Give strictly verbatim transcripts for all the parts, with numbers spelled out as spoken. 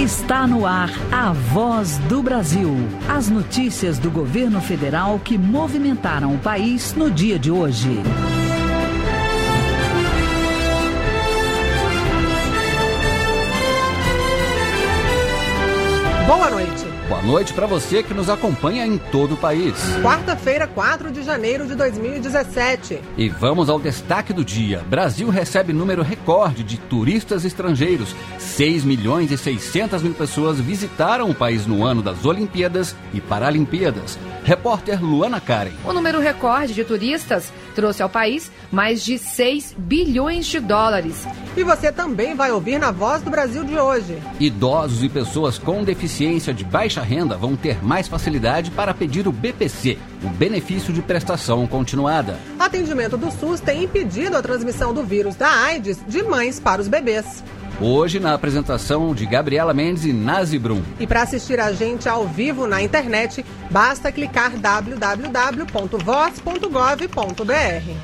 Está no ar a Voz do Brasil. As notícias do governo federal que movimentaram o país no dia de hoje. Boa noite. Boa noite para você que nos acompanha em todo o país. Quarta-feira, quatro de janeiro de dois mil e dezessete. E vamos ao destaque do dia. Brasil recebe número recorde de turistas estrangeiros. seis milhões e seiscentas mil pessoas visitaram o país no ano das Olimpíadas e Paralimpíadas. Repórter Luana Karen. O número recorde de turistas trouxe ao país mais de seis bilhões de dólares. E você também vai ouvir na Voz do Brasil de hoje. Idosos e pessoas com deficiência de baixa renda vão ter mais facilidade para pedir o B P C, o benefício de prestação continuada. Atendimento do SUS tem impedido a transmissão do vírus da AIDS de mães para os bebês. Hoje, na apresentação de Gabriela Mendes e Nazi Brum. E para assistir a gente ao vivo na internet, basta clicar w w w ponto voz ponto gov ponto b r.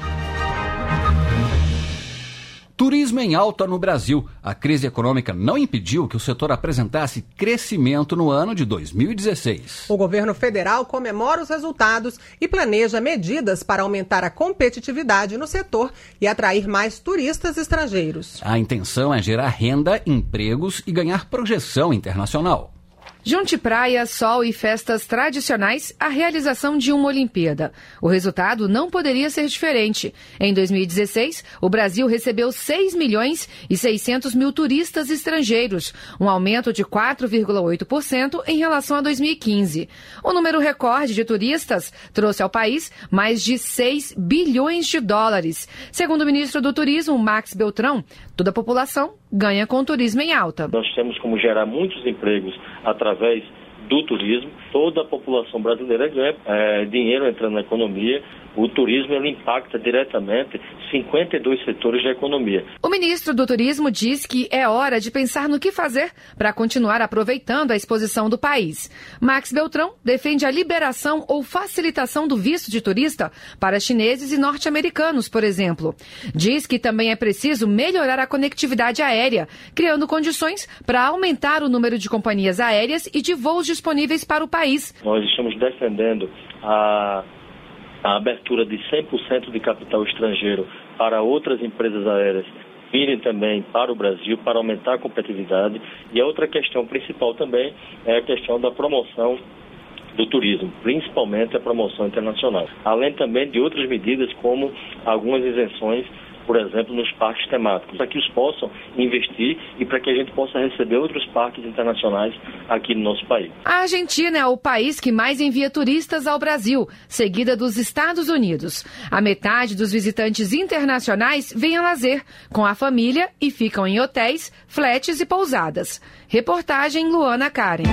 Turismo em alta no Brasil. A crise econômica não impediu que o setor apresentasse crescimento no ano de dois mil e dezesseis. O governo federal comemora os resultados e planeja medidas para aumentar a competitividade no setor e atrair mais turistas estrangeiros. A intenção é gerar renda, empregos e ganhar projeção internacional. Junte praia, sol e festas tradicionais à realização de uma Olimpíada. O resultado não poderia ser diferente. Em dois mil e dezesseis, o Brasil recebeu seis milhões e seiscentos mil turistas estrangeiros, um aumento de quatro vírgula oito por cento em relação a dois mil e quinze. O número recorde de turistas trouxe ao país mais de seis bilhões de dólares. Segundo o ministro do Turismo, Max Beltrão, toda a população ganha com o turismo em alta. Nós temos como gerar muitos empregos através do turismo. Toda a população brasileira ganha é, dinheiro entrando na economia. O turismo ele impacta diretamente cinquenta e dois setores da economia. O ministro do Turismo diz que é hora de pensar no que fazer para continuar aproveitando a exposição do país. Max Beltrão defende a liberação ou facilitação do visto de turista para chineses e norte-americanos, por exemplo. Diz que também é preciso melhorar a conectividade aérea, criando condições para aumentar o número de companhias aéreas e de voos disponíveis para o país. Nós estamos defendendo a a abertura de cem por cento de capital estrangeiro para outras empresas aéreas virem também para o Brasil, para aumentar a competitividade. E a outra questão principal também é a questão da promoção do turismo, principalmente a promoção internacional. Além também de outras medidas como algumas isenções, por exemplo, nos parques temáticos, para que os possam investir e para que a gente possa receber outros parques internacionais aqui no nosso país. A Argentina é o país que mais envia turistas ao Brasil, seguida dos Estados Unidos. A metade dos visitantes internacionais vem a lazer, com a família e ficam em hotéis, flats e pousadas. Reportagem Luana Karen.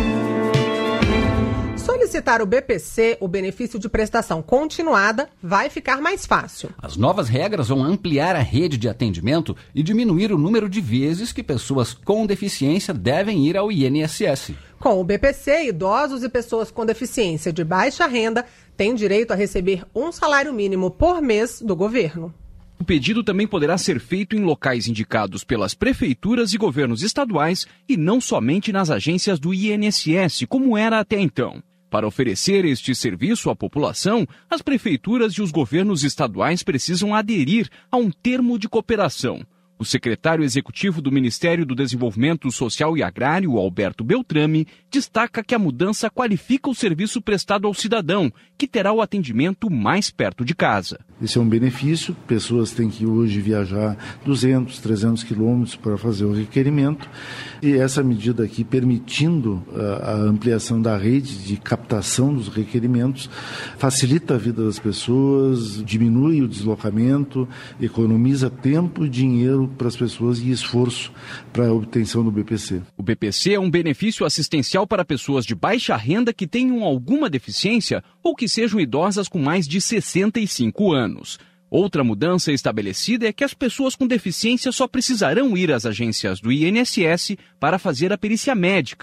Solicitar o B P C, o benefício de prestação continuada, vai ficar mais fácil. As novas regras vão ampliar a rede de atendimento e diminuir o número de vezes que pessoas com deficiência devem ir ao I N S S. Com o B P C, idosos e pessoas com deficiência de baixa renda têm direito a receber um salário mínimo por mês do governo. O pedido também poderá ser feito em locais indicados pelas prefeituras e governos estaduais e não somente nas agências do I N S S, como era até então. Para oferecer este serviço à população, as prefeituras e os governos estaduais precisam aderir a um termo de cooperação. O secretário executivo do Ministério do Desenvolvimento Social e Agrário, Alberto Beltrame, destaca que a mudança qualifica o serviço prestado ao cidadão, que terá o atendimento mais perto de casa. Esse é um benefício, pessoas têm que hoje viajar duzentos, trezentos quilômetros para fazer o requerimento, e essa medida aqui, permitindo a, a ampliação da rede de captação dos requerimentos, facilita a vida das pessoas, diminui o deslocamento, economiza tempo e dinheiro para as pessoas e esforço para a obtenção do B P C. O B P C é um benefício assistencial para pessoas de baixa renda que tenham alguma deficiência ou que sejam idosas com mais de sessenta e cinco anos. Outra mudança estabelecida é que as pessoas com deficiência só precisarão ir às agências do I N S S para fazer a perícia médica.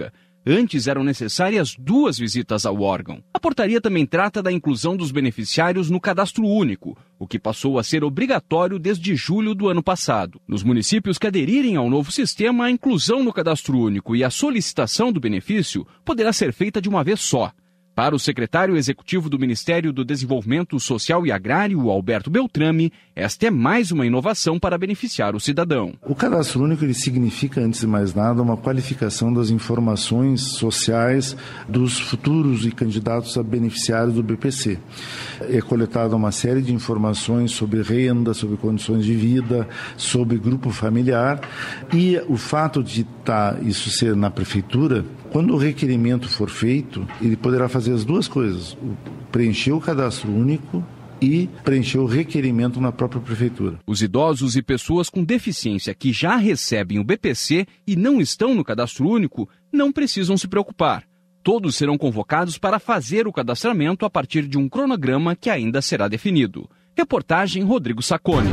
Antes eram necessárias duas visitas ao órgão. A portaria também trata da inclusão dos beneficiários no Cadastro Único, o que passou a ser obrigatório desde julho do ano passado. Nos municípios que aderirem ao novo sistema, a inclusão no Cadastro Único e a solicitação do benefício poderá ser feita de uma vez só. Para o secretário executivo do Ministério do Desenvolvimento Social e Agrário, Alberto Beltrame, esta é mais uma inovação para beneficiar o cidadão. O Cadastro Único ele significa, antes de mais nada, uma qualificação das informações sociais dos futuros e candidatos a beneficiários do B P C. É coletada uma série de informações sobre renda, sobre condições de vida, sobre grupo familiar, e o fato de tá, isso ser na prefeitura, quando o requerimento for feito, ele poderá fazer as duas coisas, preencher o Cadastro Único e preencher o requerimento na própria prefeitura. Os idosos e pessoas com deficiência que já recebem o B P C e não estão no Cadastro Único não precisam se preocupar. Todos serão convocados para fazer o cadastramento a partir de um cronograma que ainda será definido. Reportagem Rodrigo Sacconi.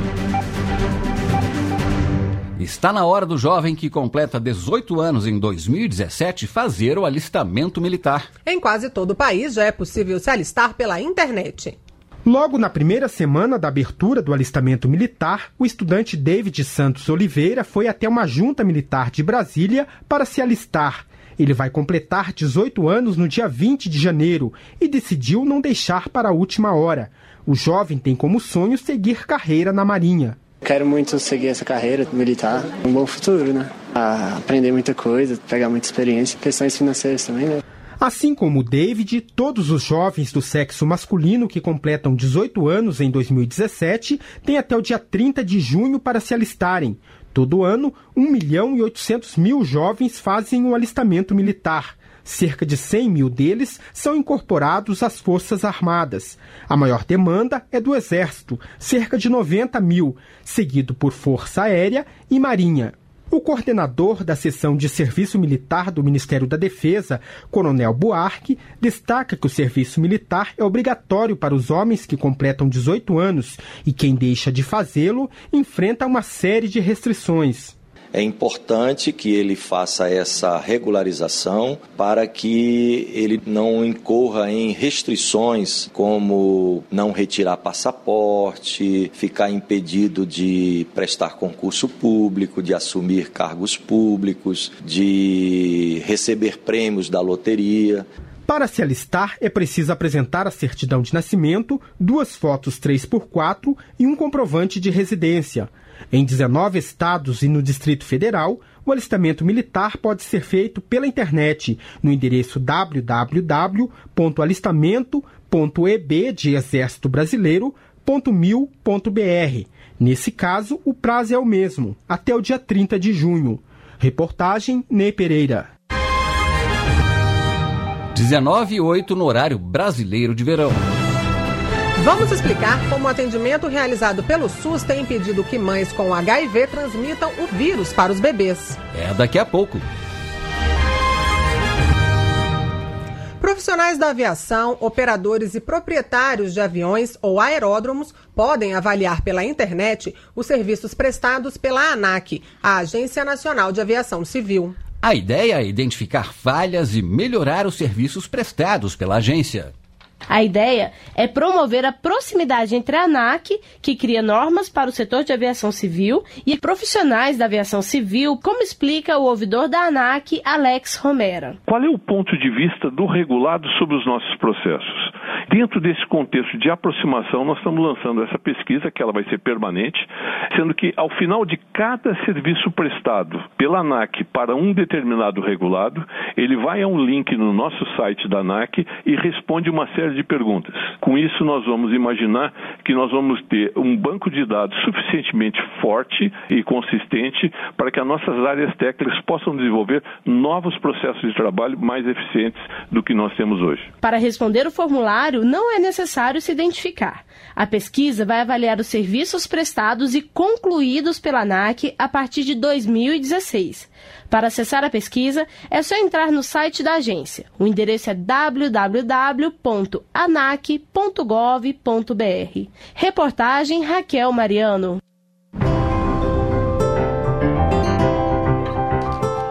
Está na hora do jovem que completa dezoito anos em dois mil e dezessete fazer o alistamento militar. Em quase todo o país já é possível se alistar pela internet. Logo na primeira semana da abertura do alistamento militar, o estudante David Santos Oliveira foi até uma junta militar de Brasília para se alistar. Ele vai completar dezoito anos no dia vinte de janeiro e decidiu não deixar para a última hora. O jovem tem como sonho seguir carreira na Marinha. Quero muito seguir essa carreira militar, um bom futuro, né? A aprender muita coisa, pegar muita experiência, questões financeiras também, né? Assim como o David, todos os jovens do sexo masculino que completam dezoito anos em dois mil e dezessete têm até o dia trinta de junho para se alistarem. Todo ano, um milhão e oitocentos mil jovens fazem o alistamento militar. Cerca de cem mil deles são incorporados às Forças Armadas. A maior demanda é do Exército, cerca de noventa mil, seguido por Força Aérea e Marinha. O coordenador da seção de serviço militar do Ministério da Defesa, Coronel Buarque, destaca que o serviço militar é obrigatório para os homens que completam dezoito anos e quem deixa de fazê-lo enfrenta uma série de restrições. É importante que ele faça essa regularização para que ele não incorra em restrições como não retirar passaporte, ficar impedido de prestar concurso público, de assumir cargos públicos, de receber prêmios da loteria. Para se alistar, é preciso apresentar a certidão de nascimento, duas fotos três por quatro e um comprovante de residência. Em dezenove estados e no Distrito Federal, o alistamento militar pode ser feito pela internet, no endereço w w w ponto alistamento ponto e b de exército brasileiro ponto mil ponto b r. Nesse caso, o prazo é o mesmo, até o dia trinta de junho. Reportagem Ney Pereira. dezenove e oito no horário brasileiro de verão. Vamos explicar como o atendimento realizado pelo SUS tem impedido que mães com H I V transmitam o vírus para os bebês. É daqui a pouco. Profissionais da aviação, operadores e proprietários de aviões ou aeródromos podem avaliar pela internet os serviços prestados pela ANAC, a Agência Nacional de Aviação Civil. A ideia é identificar falhas e melhorar os serviços prestados pela agência. A ideia é promover a proximidade entre a ANAC, que cria normas para o setor de aviação civil, e profissionais da aviação civil, como explica o ouvidor da ANAC, Alex Romera. Qual é o ponto de vista do regulado sobre os nossos processos? Dentro desse contexto de aproximação, nós estamos lançando essa pesquisa, que ela vai ser permanente, sendo que ao final de cada serviço prestado pela ANAC para um determinado regulado, ele vai a um link no nosso site da ANAC e responde uma série de perguntas. Com isso, nós vamos imaginar que nós vamos ter um banco de dados suficientemente forte e consistente para que as nossas áreas técnicas possam desenvolver novos processos de trabalho mais eficientes do que nós temos hoje. Para responder o formulário, não é necessário se identificar. A pesquisa vai avaliar os serviços prestados e concluídos pela ANAC a partir de dois mil e dezesseis. Para acessar a pesquisa, é só entrar no site da agência. O endereço é w w w ponto anac ponto gov ponto b r. Reportagem Raquel Mariano.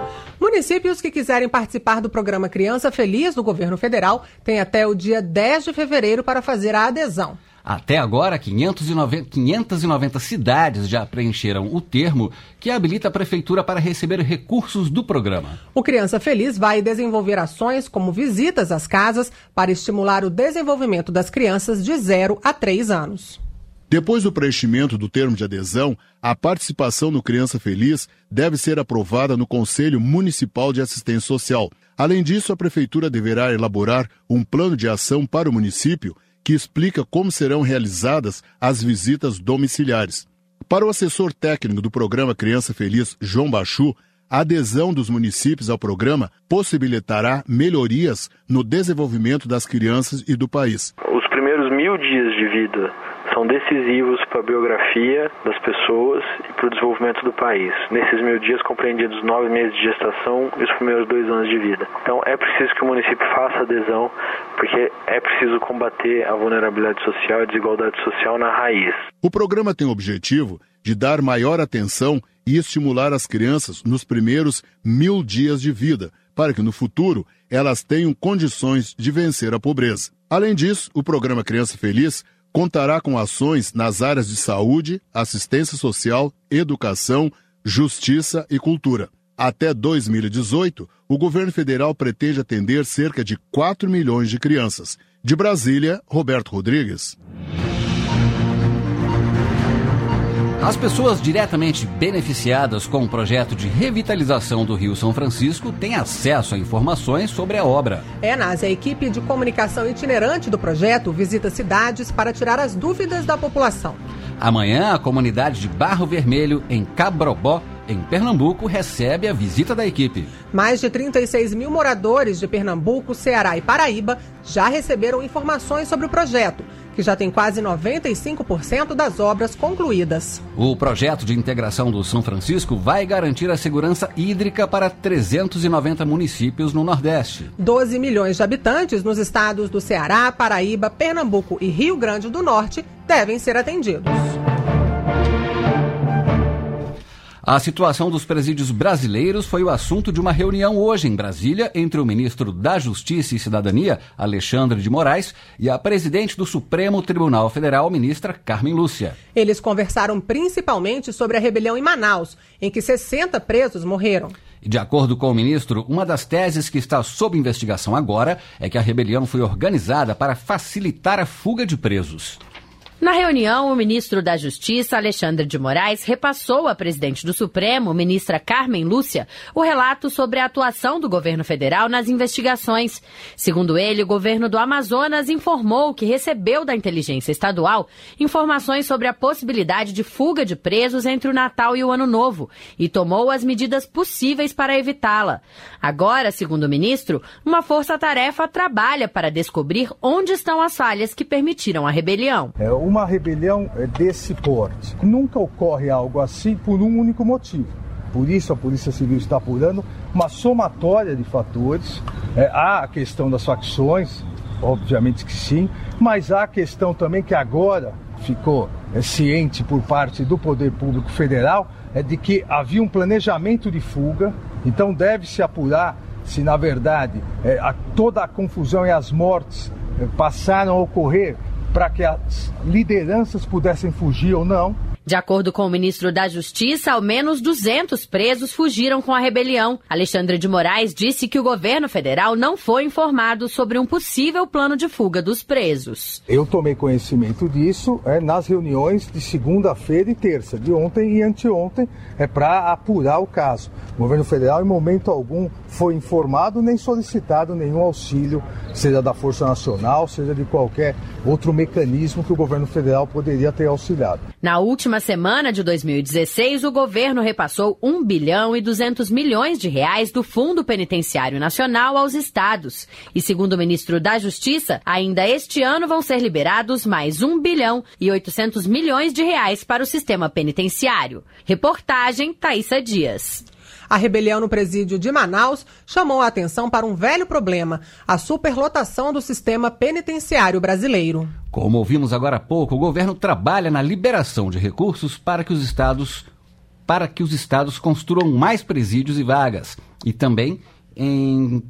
Municípios que quiserem participar do programa Criança Feliz do governo federal têm até o dia dez de fevereiro para fazer a adesão. Até agora, quinhentas e noventa, quinhentas e noventa cidades já preencheram o termo que habilita a prefeitura para receber recursos do programa. O Criança Feliz vai desenvolver ações como visitas às casas para estimular o desenvolvimento das crianças de zero a três anos. Depois do preenchimento do termo de adesão, a participação no Criança Feliz deve ser aprovada no Conselho Municipal de Assistência Social. Além disso, a prefeitura deverá elaborar um plano de ação para o município que explica como serão realizadas as visitas domiciliares. Para o assessor técnico do programa Criança Feliz, João Bachu, a adesão dos municípios ao programa possibilitará melhorias no desenvolvimento das crianças e do país. Os primeiros mil dias de vida são decisivos para a biografia das pessoas e para o desenvolvimento do país. Nesses mil dias compreendidos nove meses de gestação e os primeiros dois anos de vida. Então é preciso que o município faça adesão, porque é preciso combater a vulnerabilidade social e a desigualdade social na raiz. O programa tem o objetivo de dar maior atenção e estimular as crianças nos primeiros mil dias de vida, para que no futuro elas tenham condições de vencer a pobreza. Além disso, o programa Criança Feliz contará com ações nas áreas de saúde, assistência social, educação, justiça e cultura. Até dois mil e dezoito, o governo federal pretende atender cerca de quatro milhões de crianças. De Brasília, Roberto Rodrigues. As pessoas diretamente beneficiadas com o projeto de revitalização do Rio São Francisco têm acesso a informações sobre a obra. É, Násia, a equipe de comunicação itinerante do projeto visita cidades para tirar as dúvidas da população. Amanhã, a comunidade de Barro Vermelho, em Cabrobó, em Pernambuco, recebe a visita da equipe. Mais de trinta e seis mil moradores de Pernambuco, Ceará e Paraíba já receberam informações sobre o projeto, que já tem quase noventa e cinco por cento das obras concluídas. O projeto de integração do São Francisco vai garantir a segurança hídrica para trezentos e noventa municípios no Nordeste. doze milhões de habitantes nos estados do Ceará, Paraíba, Pernambuco e Rio Grande do Norte devem ser atendidos. A situação dos presídios brasileiros foi o assunto de uma reunião hoje em Brasília entre o ministro da Justiça e Cidadania, Alexandre de Moraes, e a presidente do Supremo Tribunal Federal, ministra Carmen Lúcia. Eles conversaram principalmente sobre a rebelião em Manaus, em que sessenta presos morreram. De acordo com o ministro, uma das teses que está sob investigação agora é que a rebelião foi organizada para facilitar a fuga de presos. Na reunião, o ministro da Justiça, Alexandre de Moraes, repassou à presidente do Supremo, ministra Carmen Lúcia, o relato sobre a atuação do governo federal nas investigações. Segundo ele, o governo do Amazonas informou que recebeu da inteligência estadual informações sobre a possibilidade de fuga de presos entre o Natal e o Ano Novo e tomou as medidas possíveis para evitá-la. Agora, segundo o ministro, uma força-tarefa trabalha para descobrir onde estão as falhas que permitiram a rebelião. É uma rebelião desse porte. Nunca ocorre algo assim por um único motivo. Por isso a Polícia Civil está apurando uma somatória de fatores. É, há a questão das facções, obviamente que sim, mas há a questão também que agora ficou é, ciente por parte do Poder Público Federal é de que havia um planejamento de fuga, então deve-se apurar se na verdade é, a, toda a confusão e as mortes é, passaram a ocorrer para que as lideranças pudessem fugir ou não. De acordo com o ministro da Justiça, ao menos duzentos presos fugiram com a rebelião. Alexandre de Moraes disse que o governo federal não foi informado sobre um possível plano de fuga dos presos. Eu tomei conhecimento disso é, nas reuniões de segunda-feira e terça, de ontem e anteontem, é para apurar o caso. O governo federal, em momento algum, foi informado nem solicitado nenhum auxílio, seja da Força Nacional, seja de qualquer outro mecanismo que o governo federal poderia ter auxiliado. Na última semana de dois mil e dezesseis, o governo repassou um bilhão e duzentos milhões de reais do Fundo Penitenciário Nacional aos estados. E segundo o ministro da Justiça, ainda este ano vão ser liberados mais um bilhão e oitocentos milhões de reais para o sistema penitenciário. Reportagem Thaísa Dias. A rebelião no presídio de Manaus chamou a atenção para um velho problema, a superlotação do sistema penitenciário brasileiro. Como ouvimos agora há pouco, o governo trabalha na liberação de recursos para que os estados, para que os estados construam mais presídios e vagas. e também em,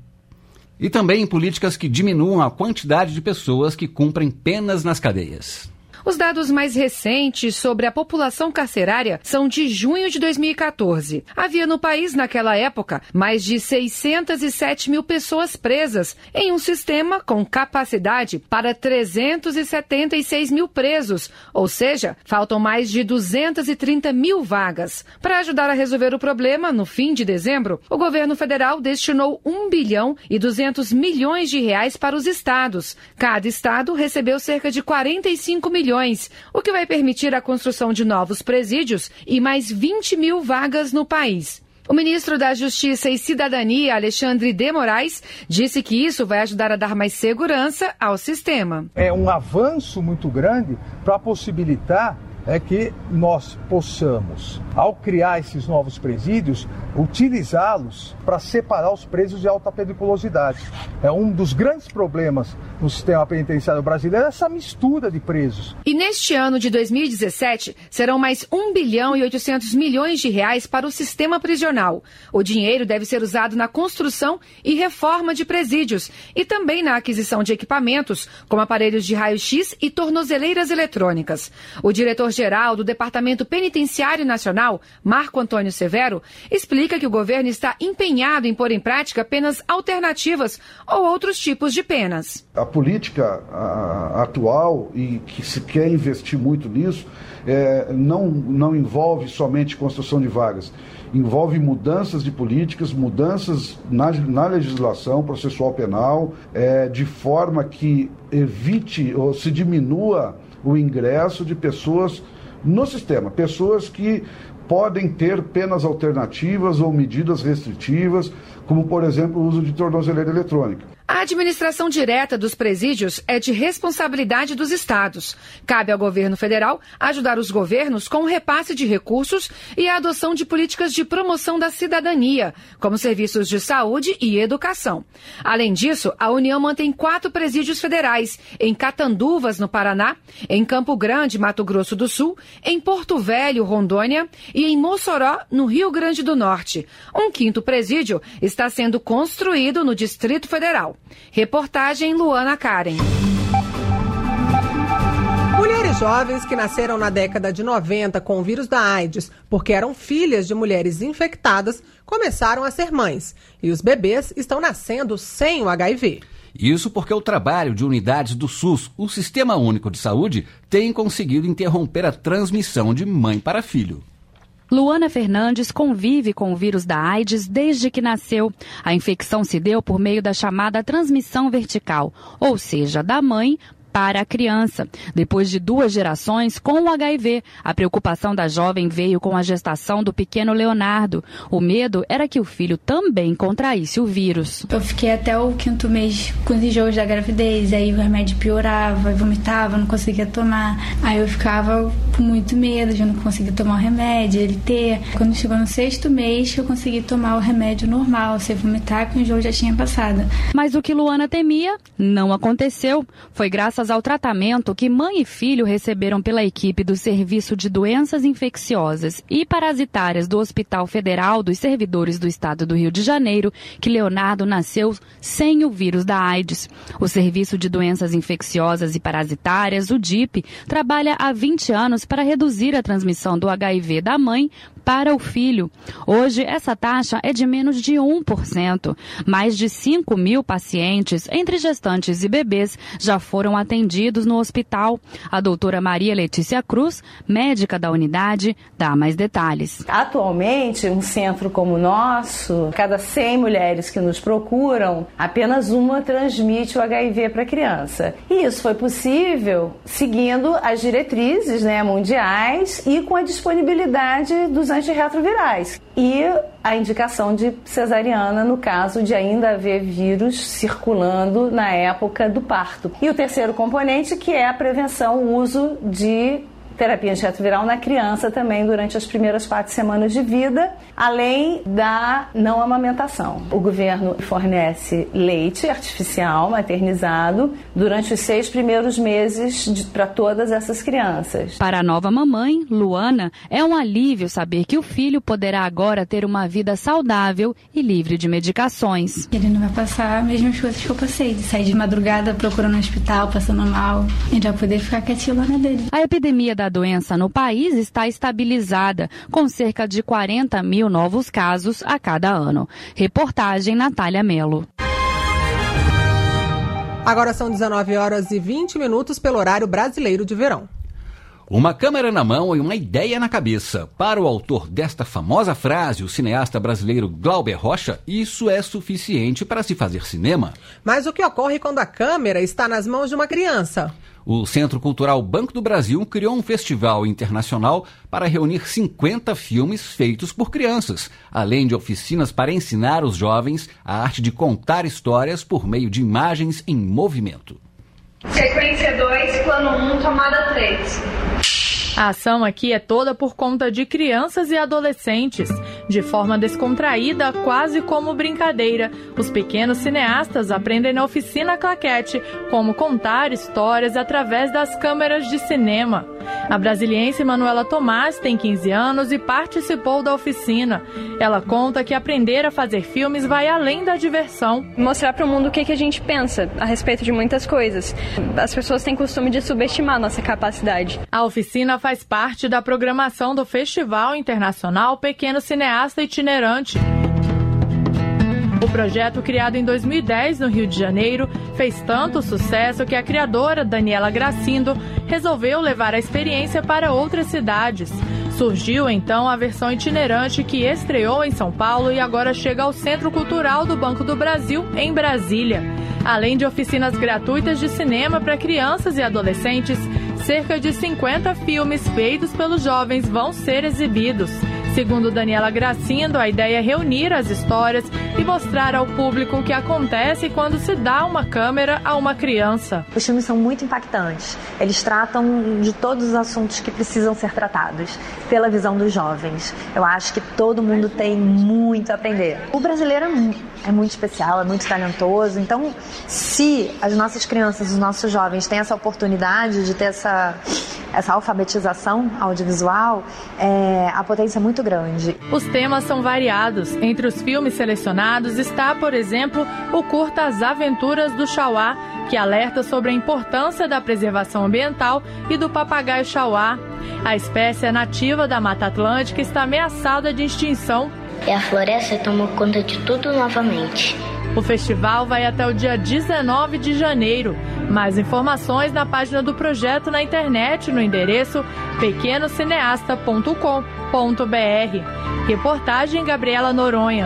e também em políticas que diminuam a quantidade de pessoas que cumprem penas nas cadeias. Os dados mais recentes sobre a população carcerária são de junho de dois mil e quatorze. Havia no país, naquela época, mais de seiscentos e sete mil pessoas presas, em um sistema com capacidade para trezentos e setenta e seis mil presos, ou seja, faltam mais de duzentos e trinta mil vagas. Para ajudar a resolver o problema, no fim de dezembro, o governo federal destinou um bilhão e duzentos milhões de reais para os estados. Cada estado recebeu cerca de quarenta e cinco milhões, o que vai permitir a construção de novos presídios e mais vinte mil vagas no país. O ministro da Justiça e Cidadania, Alexandre de Moraes, disse que isso vai ajudar a dar mais segurança ao sistema. É um avanço muito grande para possibilitar é que nós possamos, ao criar esses novos presídios, utilizá-los para separar os presos de alta periculosidade. É um dos grandes problemas no sistema penitenciário brasileiro, essa mistura de presos. E neste ano de dois mil e dezessete, serão mais um bilhão e oitocentos milhões de reais para o sistema prisional. O dinheiro deve ser usado na construção e reforma de presídios e também na aquisição de equipamentos, como aparelhos de raio-x e tornozeleiras eletrônicas. O diretor-geral do Departamento Penitenciário Nacional, Marco Antônio Severo, explica que o governo está empenhado em pôr em prática penas alternativas ou outros tipos de penas. A política a, atual, e que se quer investir muito nisso, é, não, não envolve somente construção de vagas, envolve mudanças de políticas, mudanças na, na legislação processual penal, é, de forma que evite ou se diminua o ingresso de pessoas no sistema, pessoas que podem ter penas alternativas ou medidas restritivas, como, por exemplo, o uso de tornozeleira eletrônica. A administração direta dos presídios é de responsabilidade dos estados. Cabe ao governo federal ajudar os governos com o repasse de recursos e a adoção de políticas de promoção da cidadania, como serviços de saúde e educação. Além disso, a União mantém quatro presídios federais, em Catanduvas, no Paraná, em Campo Grande, Mato Grosso do Sul, em Porto Velho, Rondônia, e em Mossoró, no Rio Grande do Norte. Um quinto presídio está sendo construído no Distrito Federal. Reportagem Luana Karen. Mulheres jovens que nasceram na década de noventa com o vírus da AIDS, porque eram filhas de mulheres infectadas, começaram a ser mães. E os bebês estão nascendo sem o H I V. Isso porque o trabalho de unidades do SUS, o Sistema Único de Saúde, tem conseguido interromper a transmissão de mãe para filho. Luana Fernandes convive com o vírus da AIDS desde que nasceu. A infecção se deu por meio da chamada transmissão vertical, ou seja, da mãe para a criança. Depois de duas gerações com o H I V, a preocupação da jovem veio com a gestação do pequeno Leonardo. O medo era que o filho também contraísse o vírus. Eu fiquei até o quinto mês com os enjoos da gravidez, aí o remédio piorava, eu vomitava, não conseguia tomar. Aí eu ficava com muito medo de não conseguir tomar o remédio, ele ter. Quando chegou no sexto mês, eu consegui tomar o remédio normal, sem vomitar, que o enjoo já tinha passado. Mas o que Luana temia não aconteceu. Foi graças ao tratamento que mãe e filho receberam pela equipe do Serviço de Doenças Infecciosas e Parasitárias do Hospital Federal dos Servidores do Estado do Rio de Janeiro que Leonardo nasceu sem o vírus da AIDS. O Serviço de Doenças Infecciosas e Parasitárias, o D I P, trabalha há vinte anos para reduzir a transmissão do H I V da mãe para o filho. Hoje, essa taxa é de menos de um por cento. Mais de cinco mil pacientes, entre gestantes e bebês, já foram atendidos no hospital. A doutora Maria Letícia Cruz, médica da unidade, dá mais detalhes. Atualmente, um centro como o nosso, cada cem mulheres que nos procuram, apenas uma transmite o H I V para a criança. E isso foi possível seguindo as diretrizes, né, mundiais e com a disponibilidade dos antirretrovirais e a indicação de cesariana no caso de ainda haver vírus circulando na época do parto. E o terceiro componente, que é a prevenção, o uso de terapia antirretroviral na criança também durante as primeiras quatro semanas de vida além da não amamentação. O governo fornece leite artificial, maternizado, durante os seis primeiros meses para todas essas crianças. Para a nova mamãe, Luana, é um alívio saber que o filho poderá agora ter uma vida saudável e livre de medicações. Ele não vai passar as mesmas coisas que eu passei, de sair de madrugada procurando no hospital, passando mal, e já poder ficar quietinho lá na dele. A epidemia da doença no país está estabilizada, com cerca de quarenta mil novos casos a cada ano. Reportagem Natália Melo. Agora são dezenove horas e vinte minutos pelo horário brasileiro de verão. Uma câmera na mão e uma ideia na cabeça. Para o autor desta famosa frase, o cineasta brasileiro Glauber Rocha, isso é suficiente para se fazer cinema. Mas o que ocorre quando a câmera está nas mãos de uma criança? O Centro Cultural Banco do Brasil criou um festival internacional para reunir cinquenta filmes feitos por crianças, além de oficinas para ensinar os jovens a arte de contar histórias por meio de imagens em movimento. Sequência dois, plano um, tomada três. A ação aqui é toda por conta de crianças e adolescentes. De forma descontraída, quase como brincadeira, os pequenos cineastas aprendem na oficina Claquete como contar histórias através das câmeras de cinema. A brasiliense Manuela Tomás tem quinze anos e participou da oficina. Ela conta que aprender a fazer filmes vai além da diversão. Mostrar para o mundo o que, que a gente pensa a respeito de muitas coisas. As pessoas têm costume de subestimar a nossa capacidade. A oficina faz parte da programação do Festival Internacional Pequeno Cineasta Itinerante. O projeto, criado em dois mil e dez no Rio de Janeiro, fez tanto sucesso que a criadora, Daniela Gracindo, resolveu levar a experiência para outras cidades. Surgiu então a versão itinerante que estreou em São Paulo e agora chega ao Centro Cultural do Banco do Brasil, em Brasília. Além de oficinas gratuitas de cinema para crianças e adolescentes, cerca de cinquenta filmes feitos pelos jovens vão ser exibidos. Segundo Daniela Gracindo, a ideia é reunir as histórias e mostrar ao público o que acontece quando se dá uma câmera a uma criança. Os filmes são muito impactantes. Eles tratam de todos os assuntos que precisam ser tratados pela visão dos jovens. Eu acho que todo mundo tem muito a aprender. O brasileiro é muito especial, é muito talentoso. Então, se as nossas crianças, os nossos jovens têm essa oportunidade de ter essa, essa alfabetização audiovisual, é, a potência é muito grande. Os temas são variados. Entre os filmes selecionados está, por exemplo, o curta As Aventuras do Chauá, que alerta sobre a importância da preservação ambiental e do papagaio chauá. A espécie é nativa da Mata Atlântica e está ameaçada de extinção. E a floresta tomou conta de tudo novamente. O festival vai até o dia dezenove de janeiro. Mais informações na página do projeto na internet, no endereço pequeno cineasta ponto com ponto br. Reportagem Gabriela Noronha.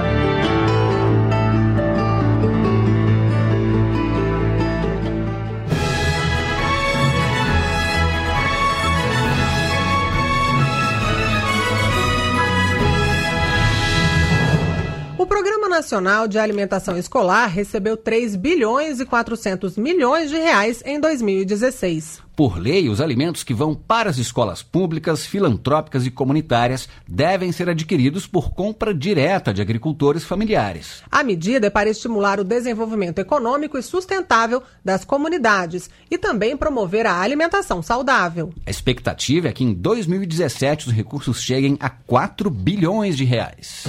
O Programa Nacional de Alimentação Escolar recebeu três bilhões e quatrocentos milhões de reais em dois mil e dezesseis. Por lei, os alimentos que vão para as escolas públicas, filantrópicas e comunitárias devem ser adquiridos por compra direta de agricultores familiares. A medida é para estimular o desenvolvimento econômico e sustentável das comunidades e também promover a alimentação saudável. A expectativa é que em dois mil e dezessete os recursos cheguem a quatro bilhões de reais.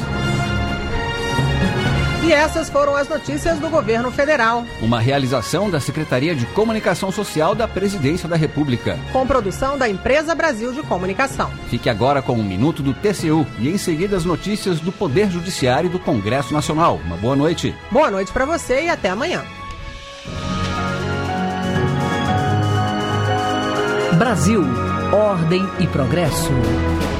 E essas foram as notícias do governo federal. Uma realização da Secretaria de Comunicação Social da Presidência da República. Com produção da Empresa Brasil de Comunicação. Fique agora com um minuto do T C U e em seguida as notícias do Poder Judiciário e do Congresso Nacional. Uma boa noite. Boa noite para você e até amanhã. Brasil, ordem e progresso.